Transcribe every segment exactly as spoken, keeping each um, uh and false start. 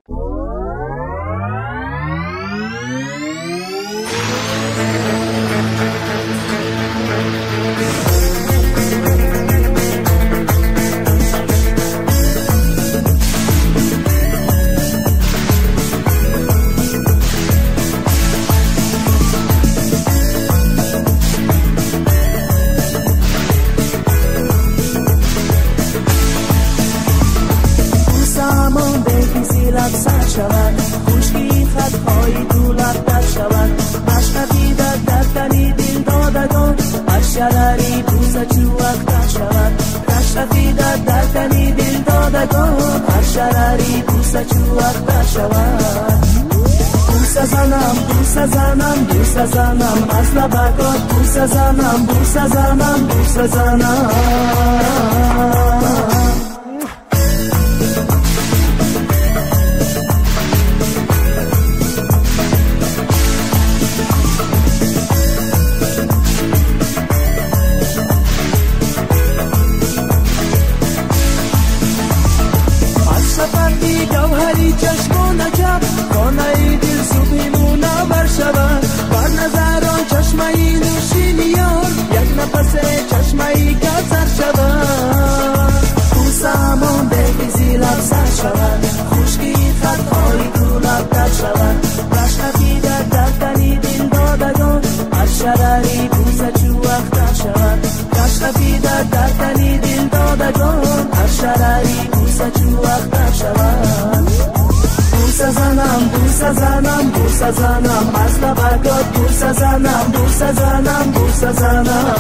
لبسر شود خوشگی خطهای تو لب در شود مشقفی در دفتنی دل دادگان هر شرری بوزه چو اختر شود مشقفی در دفتنی دل دادگان هر شرری بوزه چو اختر شود بوسه زنم بوسه زنم بوسه زنم از لبکات بوسه زنم بوسه زنم بوسه زنم جوهری چشمان عجب خانه دل صبحی منور شود بر نظران چشمه نوشینیان یک نفس چشمه گذر شود بوسه همان بریزی لب سر شود خوشگی خطهای تو لب در شود رشقفی در دفتنی دل دادگان هر شرری بوسه چو اختر شود رشقفی در دفتنی دل دادگان هر شرری بوسه چو اختر شود بوسه زنم بوسه زنم بوسه زنم از لبکات بوسه زنم بوسه زنم بوسه زنم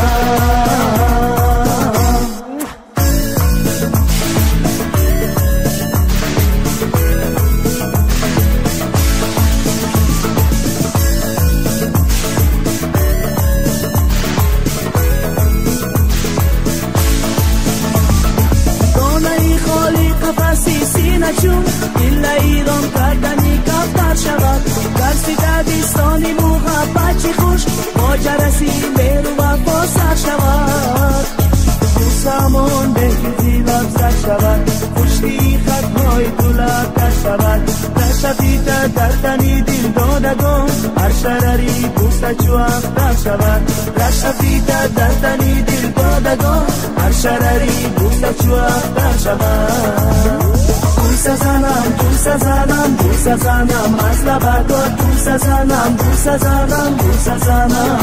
چون دل ایران کردنی کفتر شود درسی دبیستانی محبت چی خوش با جرسی مهر و وفا سر شود بوسمان بریزی لب سر شود خوشی خطهای تو لب در شود در شفی در دردنی دل دادگان هر شرری بوسه چو اختر شود در شفی در دردنی دل دادگان هر شرری بوسه چو اختر شود بوسه زنم بوسه زنم بوسه زنم از لبکات بوسه زنم بوسه زنم بوسه زنم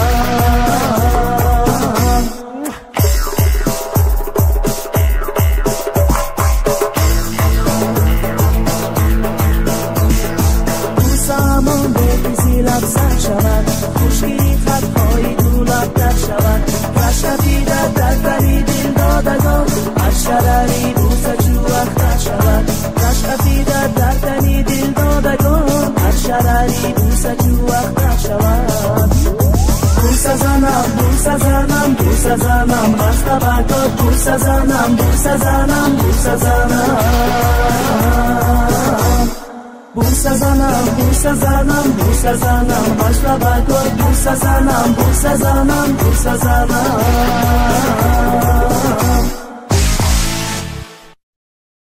بوسه همان بریزی لب سر شود خوشگی خطهای تو لب در شود رشقفی در دفتنی دل دادگان هر شرری بوسه چو اختر شود رشقفی در دفتنی دل دادگان هر شرری بوسه چو اختر شود بوسه زنم بوسه زنم بوسه زنم از لبکات بوسه زنم بوسه زنم بوسه زنم بوسه زنم بوسه زنم بوسه زنم از لبکات بوسه زنم بوسه زنم بوسه زنم